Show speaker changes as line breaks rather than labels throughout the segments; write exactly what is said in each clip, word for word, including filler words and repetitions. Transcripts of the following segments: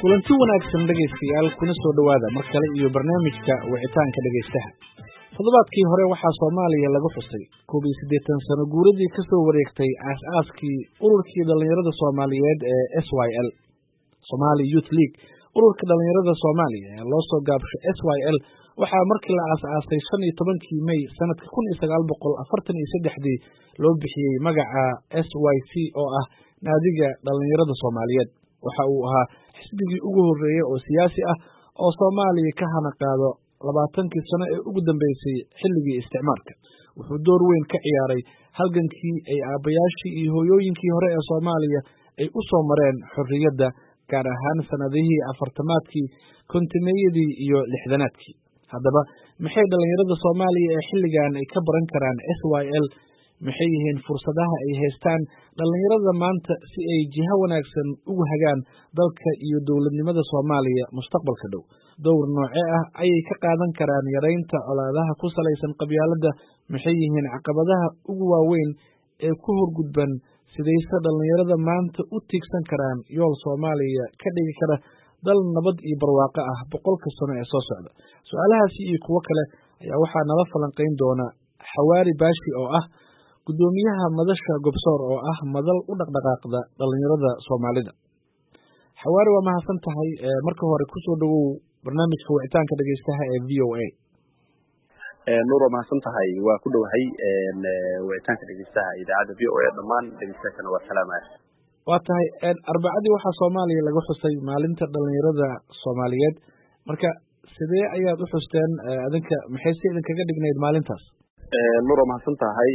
kulanti wanaagsan dhegaystayaal kuna soo dhawaada mar kale iyo barnaamijka wicitaanka dhegaystaha. Toddobaadkii hore waxaa Soomaaliya lagu xusay koob iyo siddeetan sano guuradii ka soo wareegtay aas-aaskii ururkii dhalinyarada Soomaaliyeed ee S Y L Somali Youth League. Ururka dhalinyarada Soomaaliya ee loo soo gaabsho S Y L waxaa markii la aas-aasay shan iyo tobankii May sanadka kun iyo sagaal boqol afartan iyo saddexdii loo bixiyey magaca S Y C oo ah naadiga dhalinyarada Soomaaliyeed. waxa uu ahaa xisbigii ugu horeeyay oo siyaasi ah oo Soomaaliya ka hana qaado labaatankii sano ee ugu dambeysay xilligii isticmaalka. Wuxuu door weyn ka ciyaaray halgankii ay aabayaashii iyo hooyooyinkii hore ee Soomaaliya ay u soo mareen xorriyadda, gaar ahaan sanadihii afartamaadkii, kontimeeyadii iyo lixdanaadkii. Haddaba maxay dhalinyarada Soomaaliya ee xilligan ay ka baran karaan S Y L? maxay yihiin fursadaha ay haystaan dhalinyarada maanta si ay jiha wanaagsan ugu hagaan dalka iyo dowladnimada Soomaaliya mustaqbalka dhow? Dowr noocee ah ayay ka qaadan karaan yareynta colaadaha ku salaysan qabyaaladda? maxay yihiin caqabadaha ugu waaweyn ee ku horgudban? sidayse dhalinyarada maanta u tiigsan karaan yool Soomaaliya ka dhigi kara dal nabad iyo barwaaqo ah boqolka sano ee soo socda? Su'aalahaasi iyo kuwo kale ayaa waxaa nala falanqayn doona Xawaari Baashi oo ah gudoomiyaha madasha Gobsoor oo ah madal u dhaqdhaqaaqda dhalinyarada Soomaalida. Xawaari, waa mahadsan tahay. Marka hore ku soo dhawow barnaamijka wicitaanka dhegaystaha ee V O A.
Nuur, waa mahadsan tahay. waa ku dhowahay wicitaanka dhegaystaha idaacadda V O A. dhammaan dhegaystayaashana waa salaamaya.
waa tahay. Arbacadii waxaa Soomaaliya lagu xusay maalinta dhalinyarada Soomaaliyeed. marka sidee ayaad u xusteen adinka? maxay si idinkaga dhignayd maalintaas?
Nuur, waa mahadsan tahay.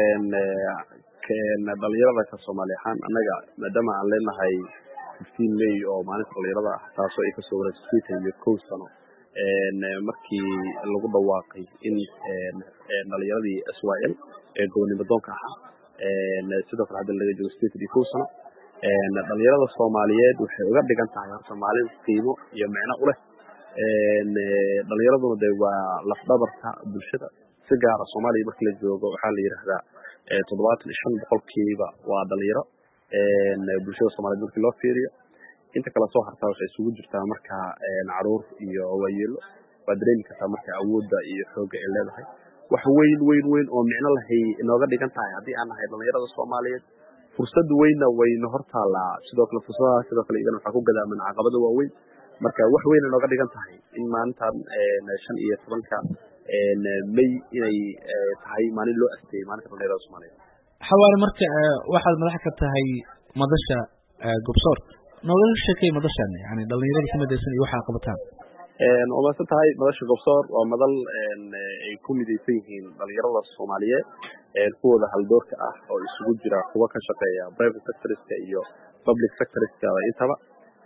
dhalinyarada ka Soomaali ahaan annaga maadaama aan leenahay fifteen May oo maalinta dhalinyarada ah, taasoo ay kasoo wareegtay sideetan iyo kow sano markii lagu dhawaaqay in dhalinyaradii S Y L ee gobonimo doonka ahaa, sidoo kale hadda laga joogo sideetan iyo kow sano. dhalinyarada Soomaaliyeed waxay uga dhigan tahay horta maalin qiimo iyo micno u leh. dhalinyaraduna de waa lafdhabarka bulshada. si gaara Soomaaliya markii la joogo waxaa la yidhaahdaa toddobaatan iyo shan boqolkiiba waa dhalinyaro bulshada Soomaaliyeed markii loo fiiriyo. inta kale soo hartaa waxay isugu jirtaa marka caruur iyo waayeelo. waa dareemi kartaa marka awoodda iyo xoogga ay leedahay. wax weyn weyn weyn oo micno lahay inooga dhigan tahay haddii aan nahay dhalinyarada Soomaaliyeed. fursad weynna wayna hortaalaa. sidoo kale fursadaha sidoo kale iyagana waxaa ku gadaaman caqabado waaweyn. marka wax weyn inooga dhigan tahay in maalintan shan iyo tobanka May inay tahay maalin loo asteeyay maalinta dhalinyarada Soomaaliyeed.
Xawaari, marka waxaad madax ka tahay madasha Gobsoor. nooga sheekay madashan, yani dhalinyarada si midaysan iyo waxa qabataan.
waa mahadsan tahay. madasha Gobsoor waa madal ay ku midaysan yihiin dhalinyarada Soomaaliyeed kuwooda haldoorka ah oo isugu jira kuwa ka shaqeeya private sectorska iyo public sectorska intaba.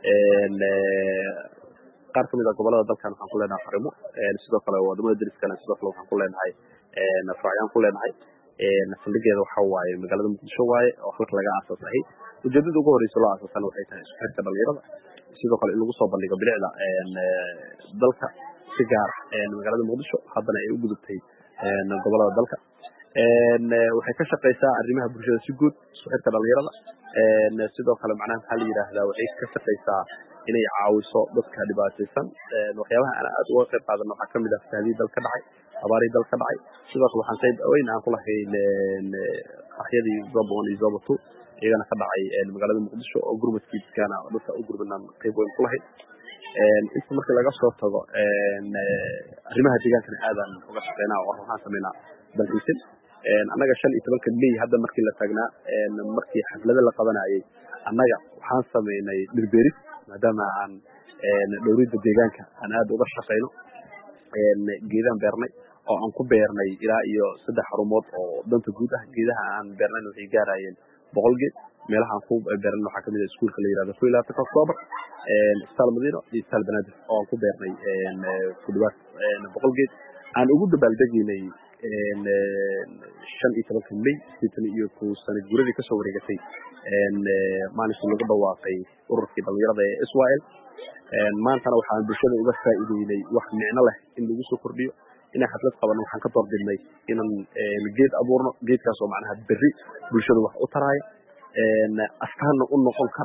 qaar kamid ah gobolada dalkan waxaan ku leenahay xarimo. sidoo kale wadamada deriskana sidoo kale waxaan ku leenahay faracyan ku leenahay. saldhigeeda waxa waaye magaalada Muqdisho waaye oo halka laga aasaasay. ujeedada ugu horeysa loo aasaasana waxay tahay isku xirka dhalinyarada, sidoo kale in lagu soo bandhigo bilicda dalka si gaar magaalada Muqdisho, haddana ay u gudubtay gobolada dalka. waxay ka shaqeysaa arrimaha bulshada si guud, isku xirka dhalinyarada. sidoo kale macnaha maxaa la yidhaahdaa waxay ka shaqeysaa inay caawiso dadka dhibaataysan. waxyaabaha aan aad uga qayb qaadano waxaa kamid ah fasaadihii dalka dhacay, abaarihii dalka dhacay. sidoo kale waxaan qayb weyn aan ku lahayn qaraxyadii Zobo one iyo Zobo two iyagana ka dhacay magaalada Muqdisho oo gurmadkii dadkaana dadka u gurmadaan qayb weyn ku lahayn. inta markii laga soo tago arrimaha deegaankana aadaan uga shaqeynaa oo waxaan sameynaa dalxiisin. annaga shan iyo tobanka May hadda markii la taagnaa markii xaflada la qabanayay annaga waxaan sameynay dhirbeeris maadaama aan dhowridda deegaanka aan aad uga shaqeyno. geedaan beernay oo aan ku beernay ilaa iyo saddex xarumood oo danta guud ah. geedaha aan beernayna waxay gaarayeen boqol geed. meelaha aan ku beernay waxaa kamid ah iskuulka la yidhahdo kow iyo labaatanka Oktoobar, isbitaal Madiino iyo isbitaal Banaadir oo aan ku beernay ku dhawaad boqol geed. aan ugu dabaaldegaynay shan iyo tobanka May sideetan iyo kow sano guuradii kasoo wareegatay maalinkii lagu dhawaaqay ururkii dhalinyarada ee S Y L. maantana waxaan bulshada uga faa'iideynay wax micno leh in lagu soo kordhiyo. inaan xaflad qabano waxaan ka doorbidnay inaan geed abuurno. geedkaas oo macnaha berri bulshada wax u taraya astaana u noqon kara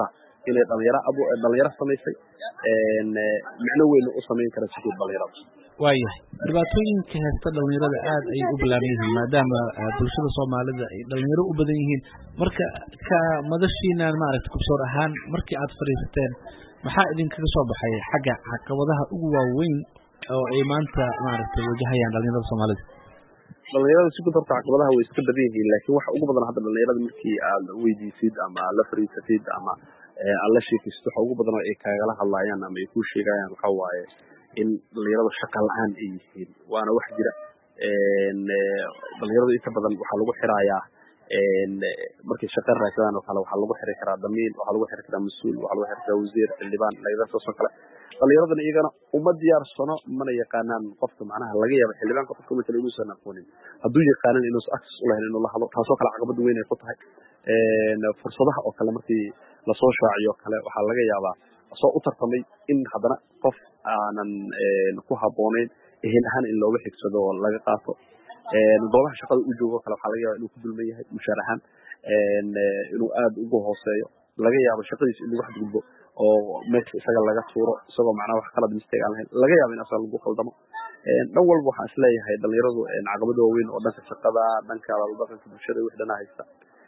inay dhalinyaro abu dhalinyaro samaysay micno weyn u samayn kara si guud dhalinyarada.
waayahay dhibaatooyinka haysta dhalinyarada aad ayay u ballaaran yihiin maadaama bulshada soomaalida ay dhalinyaro u badan yihiin marka ka madashiinaan maaragta kubsoor ahaan markii aad fadhiisateen maxaa idinkaga soo baxay xagga caqabadaha ugu waaweyn oo ay maanta maaragtay wajahayaan dhalinyarada soomaalida?
dhalinyarada si guud horta caqabadaha way iska badan yihiin laakiin waxa ugu badan hadda dhalinyarada markii aad weydiisid ama la fariisatid ama aad la sheekaysid waxa ugu badan oo ay kaagala hadlayaan ama ay kuu sheegayaan waxa waaye in dhalinyarada shaqa la-aan ay yihiin waana wax jira. dhalinyarada inta badan waxaa lagu xirayaa markay shaqa raadsadaan oo kale waxaa lagu xiri karaa damiin, waxaa lagu xiri karaa mas-uul, waxaa lagu xiri karaa wasiir, xildhibaan, lagadaas oo kale. dhalinyaradana iyagana uma diyaarsano mana yaqaanaan qofka macnaha laga yaaba xildhibaanka qofka matala inuusan aqoonin hadduu yaqaanan inuusan access u lahayn inuu la hadlo taasoo kale caqabad weyn ay ku tahay. fursadaha oo kale markii lasoo shaaciyo kale waxaa laga yaabaa soo u tartamay in haddana qof aanan ku habboonayn ehel ahaan in looga xigsado oo laga qaato. goobaha shaqada uu joogo kale waxaa laga yaaba inuu ku dulman yahay mushaar ahaan, inuu aada ugu hooseeyo, laga yaabo shaqadiisa in lagu xadgudbo oo meesha isaga laga tuuro isagoo macnaha wax qalad mistake aan lahayn, laga yaabo in asaga lagu qaldamo. dhan walba waxaan isleeyahay dhalinyaradu caqabad waaweyn oo dhanka shaqada, dhanka dhaqanka bulshada wix dhana haysta.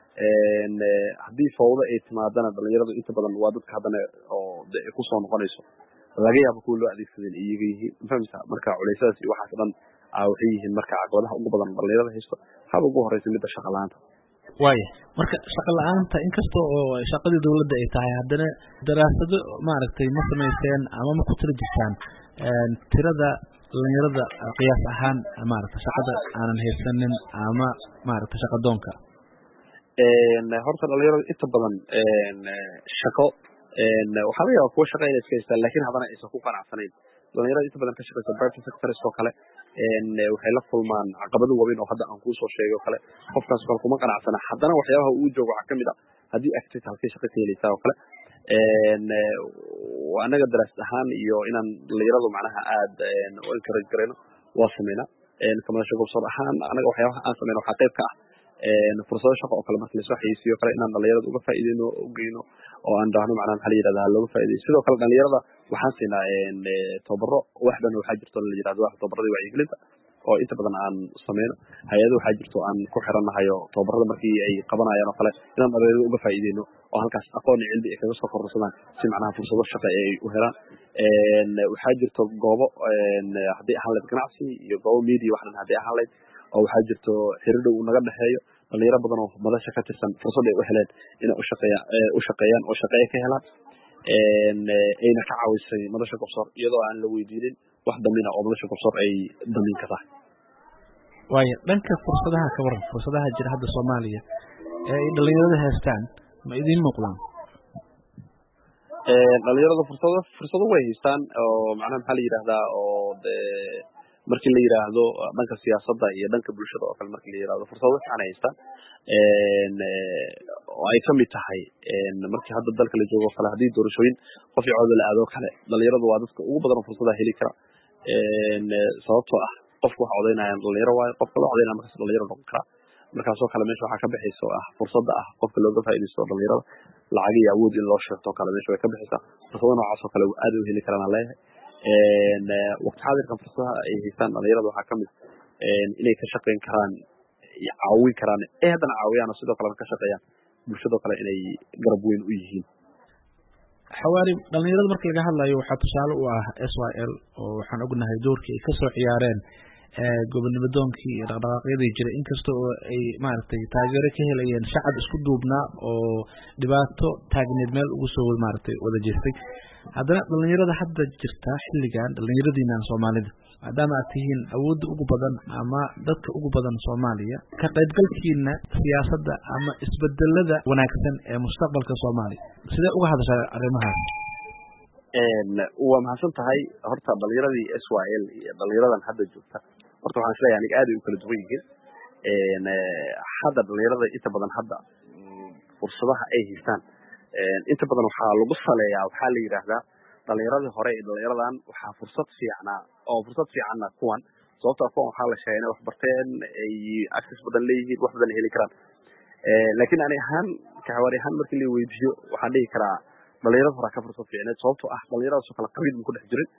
haddii fawdo ay timaadana dhalinyaradu inta badan waa dadka haddana oo kusoo noqonayso laga yaabo kuwa loo adeegsaday iyaga yihiin mafahmeysa. marka culeysadaas iyo waxaas dhan waxay yihiin marka caqabadaha ugu badan dhalinyarada haysto haba ugu horeysa midda shaqa la-aanta.
waaya marka shaqa la-aanta inkasta oo shaqadii dawladda ay tahay haddana daraasado maaragtay ma samayseen ama ma ku tira jirtaan tirada dhalinyarada qiyaas ahaan maaragta shaqada aanan haysanin ama maaragta shaqa doonka?
horta dhalinyarada inta badan shaqo waxaa laga yaaba kuwa shaqa inay iska haystaan laakiin haddana aysan ku qanacsanayn. dhalinyarada inta badan ka shaqeysa private sectors oo kale waxay la kulmaan caqabado waaweyn oo hadda aan kuusoo sheegay oo kale qofkaas kale kuma qanacsana haddana waxyaabaha uu joogo waxaa kamid ah haddii activity halkay shaqa ka helaysaa oo kale. anaga daraasad ahaan iyo inaan dhalinyaradu macnaha aad u encourage garayno waa sameynaa. kamadasho gobsoor ahaan anaga waxyaabaha aan sameyno waxaa qayb ka ah fursado shaqo oo kale marka lasoo xayeysiiyo kale inaan dhalinyarada uga faa'iideyno u geyno oo aan dhahno macnaha maxaa la yidhahdaa looga faa'iideyo. sidoo kale dhalinyarada waxaan siinaa tababaro waxdan waxaa jirto la yidhahdo wax tababaradii wacyigelinta oo inta badan aan sameyno. hay-ado waxaa jirto aan ku xirannahay oo tababarada markii ay qabanayaan oo kale inaan dhalinyarada uga faa'iideyno oo halkaas aqoon iyo cilmi ay kaga soo kororsadaan si macnaha fursado shaqo ay u helaan. waxaa jirto goobo haddii ahaan layd ganacsi iyo goobo media waxdan haddii ahaan layd oo waxaa jirto xiriir uu naga dhexeeyo dhalinyaro badan oo madasha ka tirsan fursad ay u heleen inay u shaqeeyaan u shaqeeyaan oo shaqo ay ka helaan ayna ka caawisay madasha gobsoor iyadoo aan la weydiinin wax damina oo madasha gobsoor ay damin ka tahay.
waaya dhanka fursadaha ka waran fursadaha jira hadda Soomaaliya ee ay dhalinyarada haystaan ma idin muuqdaan?
dhalinyarada fursado fursado way haystaan oo macnaha maxaa la yidhahdaa oo markii la yiraahdo dhanka siyaasadda iyo dhanka bulshada oo kale markii la yiraahdo fursado fiican ay haystaan oo ay kamid tahay markii hadda dalka la joogo kale haddii doorashooyin qof iyo cod la aado kale dhalinyaradu waa dadka ugu badan fursadaha heli kara sababtoo ah qofku waxa codeynayaan dhalinyaro waayo qofka loo codeynaya markaas dhalinyaro noqon kara. markaasoo kale meesha waxaa ka bixaysa oo ah fursadda ah qofka looga faa'iidaysto dhalinyarada lacag iyo awood in loo sheegto kale meesha way ka bixaysaa. fursado noocaas oo kale aad u heli karaan leeyahay. waqti xaadirkan fursadaha ay haystaan dhalinyarada waxaa kamid inay ka shaqeyn karaan iyo caawin karaan ee haddana caawiyaan oo sidoo kale ka shaqeeyaan bulshadoo kale inay garab weyn u yihiin.
xawaari dhalinyarada marka laga hadlayo waxaa tusaale u ah S Y L oo waxaan ognahay doorkii ay kasoo ciyaareen gobonimo doonkii iyo dhaqdhaqaaqyadii jira inkasta oo ay maaragtay taageero ka helayeen shacab isku duubnaa oo dhibaato taagneed meel ugu soo maaragtay wada jeestay. haddana dhalinyarada hadda jirta xilligan dhalinyaradiinan Soomaalida maadaama aad tihiin awoodda ugu badan ama dadka ugu badan Soomaaliya ka qaybgalkiina siyaasadda ama isbedelada wanaagsan ee mustaqbalka Soomaaliya sidee uga hadashaa arrimahaas?
waa mahadsan tahay. horta dhalinyaradii S Y L iyo dhalinyaradan hadda joogta horta waxaan isleeyahay aniga aad ay u kala duwan yihiin. hadda dhalinyarada inta badan hadda fursadaha ay haystaan inta badan waxaa lagu saleeyaa waxaa la yidhaahdaa dhalinyaradii hore iyo dhalinyaradan waxaa fursad fiicnaa oo fursad fiicanna kuwan sababtoo kuwan waxaa la sheegay inay wax barteen ay access badan leeyihiin wax badan heli karaan. laakiin ani ahaan kaxawaari ahaan markii la weydiiyo waxaan dhihi karaa dhalinyarada hore ka fursad fiicneed sababtoo ah dhalinyaradaasoo kale qabiil ku dhex jirin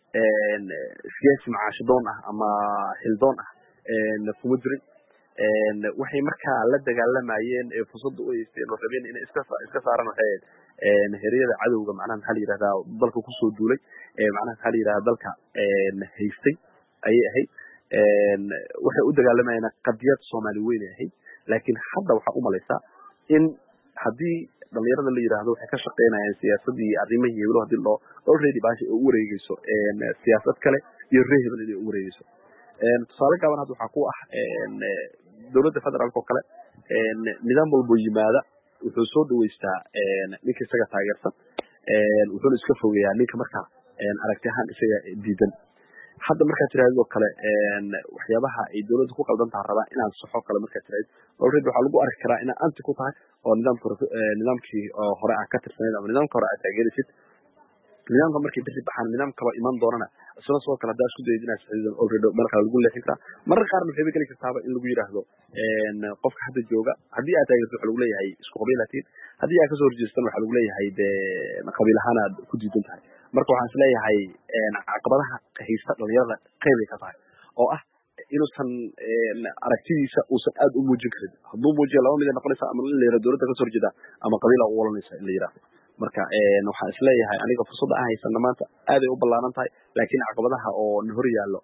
siyaasi macaashidoon ah ama xildoon ah kuma jirin waxay markaa la dagaalamayeen ee fursadda u haysteen oo rabeen inay iska iska saaraan waxay heeriyada cadowga macnaha maxaa la yidhahdaa dalka kusoo duulay macnaha maxaa la yidhahdaa dalka haystay ayay ahayd waxay u dagaalamayeen qadiyad soomaali weyn ay ahayd laakiin hadda waxaa u malaysaa in haddii dhalinyarada la yidhaahdo waxay ka shaqaynayaan siyaasadii iyo arrimihii heblo haddii loo already baashi u wareegeyso siyaasad kale iyo reer hebel inay u wareegeyso tusaale gaaban hadda waxaa ku ah dowladda federaalka oo kale nidaam walbo yimaada wuxuu soo dhaweystaa ninka isaga taageersan wuxuuna iska fogeeyaa ninka markaa aragti ahaan isaga diidan hadda markaa tiraahdo kale waxyaabaha ay dowladda ku qaldan tahay rabaa inaan saxo kale markaa tiraahdo already waxaa lagu arki karaa inaan anti ku tahay oo nidaamka nidaamkii hore ah ka tirsaneyd ama nidaamka hore aad taageeraysid nidaamka markay bixi baxaan nidaam kaba iman doonana isla soo kale haddaa isku dayid inaad saxiidan already meel kale lagu leexin karaa mararka qaarna waxay geli kartaaba in lagu yidhaahdo qofka hadda jooga haddii aad taageerto waxa lagu leeyahay isku qabiilaatiin haddii aad kasoo horjeestan waxaa lagu leeyahay dee qabiil ahaan aad ku diidan tahay marka waxaan is leeyahay caqabadaha haysta dhalinyarada qeybay ka tahay oo ah inuusan aragtidiisa uusan aad u muujin karin hadduu muujiyo laba mid ay noqonaysa ama in la yidhahdo dowladda kasoo horjeeda ama qabiila u olanaysa in la yidhahdo marka waxaan is leeyahay aniga fursadda aan haysana maanta aaday u ballaaran tahay laakiin caqabadaha oo na hor yaallo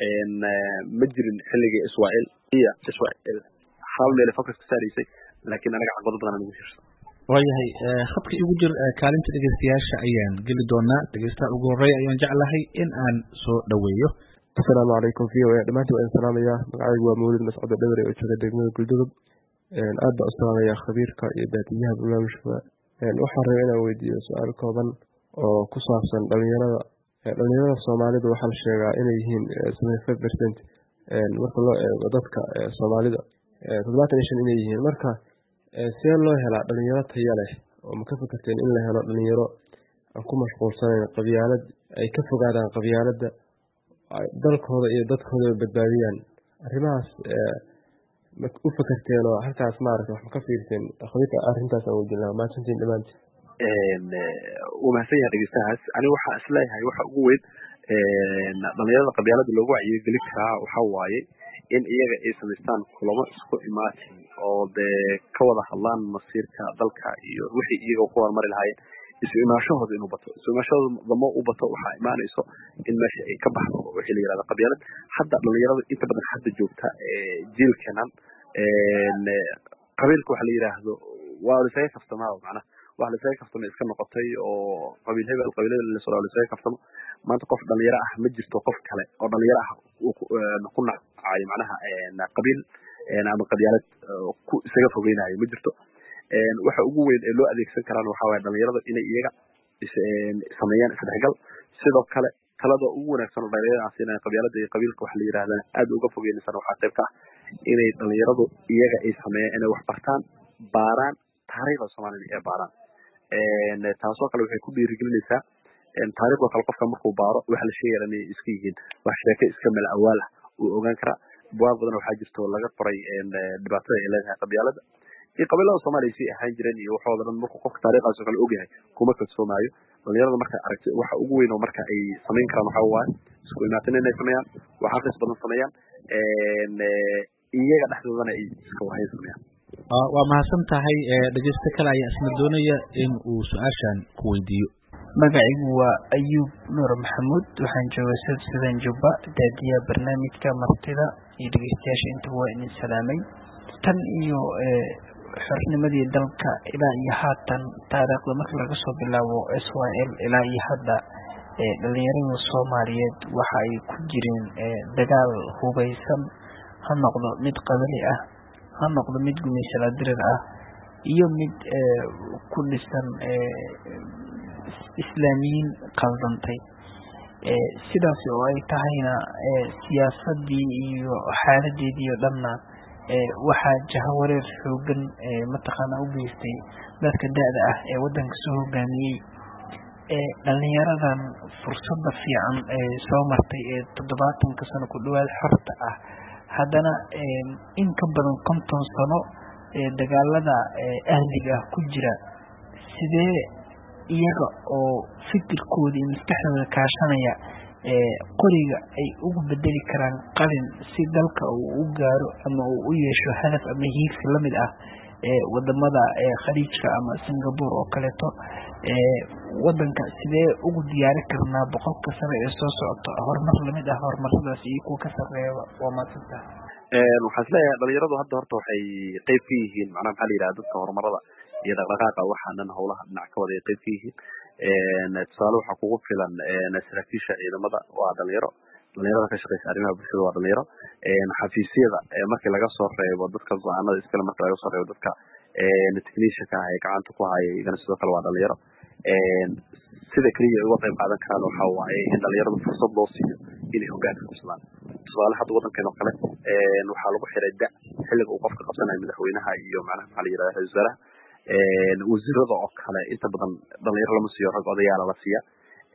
ma jirin xilligii israel iyo israel hal meel focus ka saaraysay laakiin anaga caqabado badan aan ugu fiirsan
waayahay khadka igu jir kaalinta dhegeystayaasha ayaan geli doonaa dhegeystaha ugu horreeya ayaan jeclahay in aan soo dhaweeyo
asalaamu calaykum v o a dhammaantiin waan salaamayaa magacaygu waa mawlid mascado dhawre oo jooga degmada guldudub aad baan u salaamayaa khabiirka iyo baadiyaha barnaamijka waxaan rabaa inaan weydiiyo su-aal kooban oo ku saabsan dhalinyarada dhalinyarada soomaalida waxaa la sheegaa inay yihiin seventy five percent marka loo eego dadka soomaalida toddobaatan iyo shan inay yihiin marka see loo helaa dhalinyaro taya leh oo ma ka fikirteen in la helo dhalinyaro aan ku mashquulsanayn qabyaalad ay ka fogaadaan qabyaaladda dalkooda iyo dadkooda badbaadiyaan arrimahaas ma u fikirteen oo halkaas maaragta wax ma ka fiirteen khabirka arrintaas aan weydiin lahaa mahadsantiin dhammaantiin
wuu mahadsan yahay dhegeystahaas aniga waxaa is leeyahay waxa ugu weyn dhalinyarada qabyaalada loogu wacyigeli karaa waxaa waaye in iyaga ay samaystaan kulamo isku imaatin oo dee ka wada hadlaan masiirka dalka iyo wixii iyaga ku horumari lahaayeen isu imaashahooda inuu bato isu imaashahooda damo u bato waxaa imaanayso in meesha ay ka baxdo wixii la yihahda qabyaalad hadda dhalinyarada inta badan hadda joogta jiilkenan qabiilka waxa la yidhaahdo waa lisaga kaftamaaba macnaha wax lisaga kaftama iska noqotay oo qabiil hebel qabiil hebel lasoo lisaga kaftamo maanta qof dhalinyaro ah ma jirto qof kale oo dhalinyaro ah ku nacayo macnaha qabiil ama qabyaalad ku isaga fogeynayo ma jirto waxa ugu weyn ee loo adeegsan karaan waxaa waaye dhalinyarada inay iyaga sameeyaan isdhexgal sidoo kale talada ugu wanaagsan oo dhalinyarada aan siinaya qabyaalada iyo qabiilka waxa la yidhahdana aad uga fogeynaysana waxaa qayb ka ah inay dhalinyaradu iyaga ay sameeyaan inay wax bartaan baaraan taariikhda soomaalida ee baaraan taasoo kale waxay ku dhiirigelinaysaa taariikhda kale qofka markuu baaro waxa la sheegaya inay iska yihiin wax sheeke iska meel awaal ah uu ogaan karaa buwaag badan waxaa jirta oo laga qoray dhibaatada ay leedahay qabyaalada iyo qabiilada soomaaliya sii ahaan jireen iyo waxooda dhan markuu qofka taariikhdaas oo kale ogyahay kuma kalsoomaayo dhalinyarada marka aragti waxa ugu weyn oo marka ay samayn karaan waxaa waaye isku imaatin inay sameeyaan wax aqris badan sameeyaan iyaga dhexdoodana ay iska wahayn sameeyaan
waa mahadsan tahay dhegeysta kale ayaa isna doonaya in uu su-aashan ku weydiiyo
magacaygu waa ayuub nuur maxamuud waxaan jooga sad sudan jubba daadiyaha barnaamijka martida iyo dhegeystayaasha intuba waa idin salaamay tan iyo xornimadii dalka ilaa iyo haatan taariikhda marka laga soo bilaabo s y l ilaa iyo hadda dhalinyarada soomaaliyeed waxa ay ku jireen dagaal hubaysan ha noqdo mid qabali ah ha noqdo mid gumaysala dirir ah iyo mid ku dhisan islaamiyiin qaldantay sidaas oo ay tahayna siyaasadii iyo xaaladeedii oo dhanna waxaa jahawareer xoogan mataqaana u geystay dadka da-da ah ee wadanka soo hogaamiyey dhalinyaradan fursada fiican ee soo martay ee toddobaatanka sano ku dhawaad xorta ah haddana in ka badan konton sano ee dagaalada ahliga ah ku jira sidee iyaga oo fikirkooda iyo maskaxdooda kaashanaya qoriga ay ugu bedeli karaan qalin si dalka uu u gaaro ama uu u yeesho hadaf ama hiigsi lamid ah wadamada khaliijka ama Singapore oo kaleeto wadanka sidee ugu diyaari karnaa boqolka sano ee soo socota horumar lamid ah horumaradaas iyo kuwa ka sarreeya waa maanta
waxaan isleeyahay dhalinyaradu hadda horta waxay qayb ka yihiin macnaha maxaa la yidhahda dadka horumarada iyo dhaqdhaqaaqa waxaanan howlaha dhinac ka wada ay qayb ka yihiin tusaale waxaa kugu filan saraakiisha ciidamada waa dhalinyaro dhalinyarada ka shaqeysa arrimaha bulshada waa dhalinyaro xafiisyada markii laga soo reebo dadka go-aanada iskale markii laga soo reebo dadka technicianka ah ee gacanta ku haya iyagana sidoo kale waa dhalinyaro sida keliya ay uga qayb qaadan karaan waxaa waaye in dhalinyaradu fursad loo siiyo inay hogaanka qabsadaan tusaale hadda waddankeena oo kale waxaa lagu xiray da xilliga uu qofka qabsanayo madaxweynaha iyo macnaha maxaa la yidhahda ra-iisul wasaaraha wasiirada oo kale inta badan dhalinyaro lama siiyo rag odayaala la siiya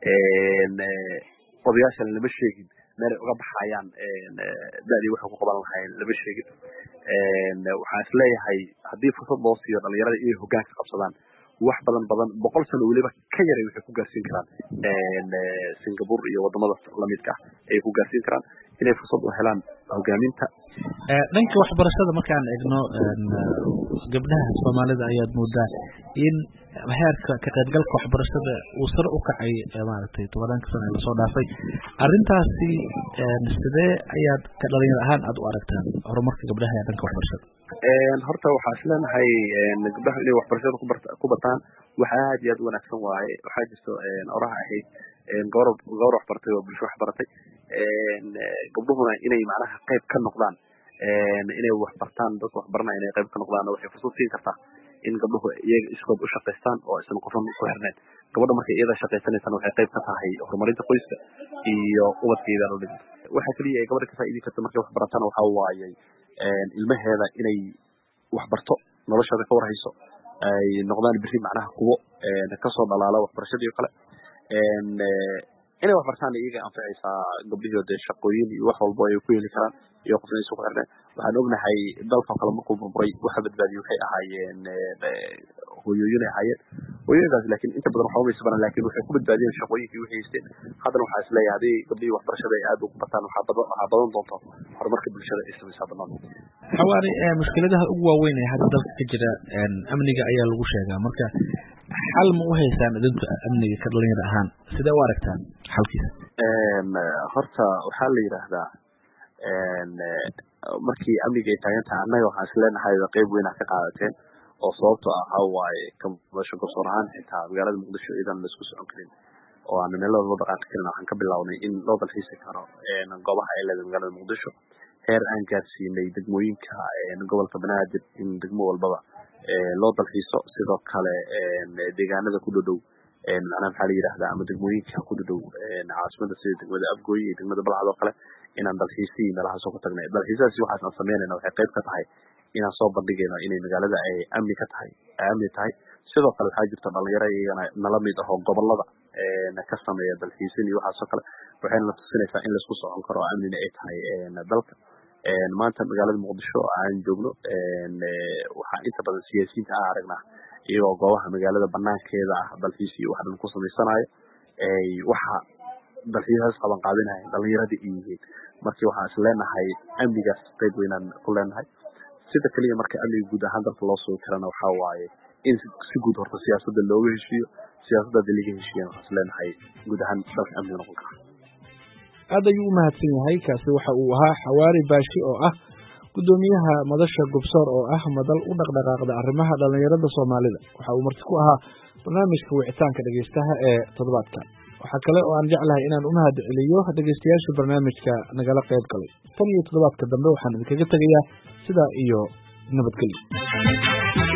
odayaashana lama sheegin meel ay uga baxayaan da-dii waxay ku qaban lahayn lama sheegin waxaan isleeyahay haddii fursad loo siiyo dhalinyarada inay hogaanka qabsadaan wax badan badan boqol sano weliba ka yaray waxay ku gaarsiin karaan Singapore iyo wadamada lamidka ah ay ku gaarsiin karaan inay fursad u helaan hogaaminta
dhanka waxbarashada markaan eegno gabdhaha Soomaalida ayaad moodaa in heerka ka qaybgalka waxbarashada uu sare u kacay maaragtay tobanka sano ee lasoo dhaafay arrintaasi sidee ayaad ka dhalinyaro ahaan aad u aragtaan horumarka gabdhaha ee dhanka waxbarashada
horta waxaa isleenahay gabdhaha inay waxbarashada ku bataan wax aad iyo aad u wanaagsan waaye waxaa jirto oraha ahayd gawar gawar waxbartay oo bulsho waxbaratay gabdhuhuna inay macnaha qayb ka noqdaan inay waxbartaan dadka waxbaranaya inay qayb ka noqdaan waxay fursad siin kartaa in gabdhuhu iyaga iskood u shaqaystaan oo aysan qofan ku xirnayn gabadha markay iyada shaqaysanaysana waxay qayb ka tahay horumarinta qoyska iyo ubadkeeda la dhigto waxa kaliya ay gabadha ka faa'iidi karta markay waxbaratana waxaa waaye ilmaheeda inay waxbarto nolosheeda ka warhayso ay noqdaan biri macnaha kuwo kasoo dhalaala waxbarashadii oo kale inay waxbartaan iyaga anfacaysaa gabdhihii dee shaqooyin iyo wax walbo ay ku heli karaan iyo qof inay isku xirneen waxaan ognahay dalka kale markuu burburay waxa badbaadiyay waxay ahaayeen hooyooyin ay ahaayeen hooyooyinkaas laakiin inta badan waxba maysa baran laakiin waxay ku badbaadiyeen shaqooyinkii wixii haysteen haddana waxaa isleeyahay haddii gabdhihii waxbarashada ay aad ugu bataan waxaa badan waxaa badan doonto horumarka bulshada ay samaysaa banaan
xawaari mushkiladaha ugu waaweyn ee hadda dalka ka jira amniga ayaa lagu sheegaa marka xal ma u haysaan idinka amniga ka dhalinyaro ahaan sidee u aragtaan xalkiisa
horta waxaa la yidhaahdaa markii amniga ay taagan tahay annaga waxaan isleenahay qayb weyn ah ka qaadateen oo sababto ah waxa waaye kamasho garsoor ahaan xitaa magaalada muqdisho iyadan la isku socon karin oo aan meelada loo dhaqaaqi karin waxaan ka bilownay in loo dalxiisi karo goobaha ay leedahay magaalada muqdisho heer aan gaarsiinay degmooyinka gobolka banaadir in degmo walbaba loo dalxiiso sidoo kale deegaanada ku dhow macnaha maxaa la yidhahdaa ama degmooyinka ku dhow caasimada sida degmada Afgooy iyo degmada Balcad oo kale inaan dalxiisii meelaha soo ku tagnay dalxiisaasi waxaas aan sameynayna waxay qayb ka tahay inaan soo bandhigayno inay magaalada ay amni ka tahay ay amni tahay sidoo kale waxaa jirta dhalinyaro iyagana nala mid ah oo gobolada ka sameeya dalxiisin iyo waxaas oo kale waxayna na tusinaysaa in laisku socon karo oo amnina ay tahay dalka maanta magaalada muqdisho aan joogno waxaa inta badan siyaasiyiinta aan aragnaa iyagoo goobaha magaalada banaankeeda ah dalxiis iyo wax dhan ku samaysanayo waxa dalxiisaas qaban qaadinaya dhalinyaradii ay yihiin markii waxaan is leenahay amnigaas qayb weynaan ku leenahay sida kaliya marka amniga guud ahaan dalka loo sugi karana waxaa waaye in si guud horta siyaasadda looga heshiiyo siyaasadda hadii laga heshiiyana waxaan is leenahay guud ahaan dalka amni noqon kara
aad ayuu u mahadsan yahay kaasi waxa uu ahaa xawaari baashi oo ah gudoomiyaha madasha gobsoor oo ah madal u dhaqdhaqaaqda arrimaha dhalinyarada Soomaalida waxa uu marti ku ahaa barnaamijka wicitaanka dhageystaha ee toddobaadkan waxa kale oo aan jeclahay inaan u mahad celiyo dhageystayaasha barnaamijka nagala qayb galay tan iyo toddobaadka dambe waxaan idinkaga tegayaa sidaa iyo nabadgelyo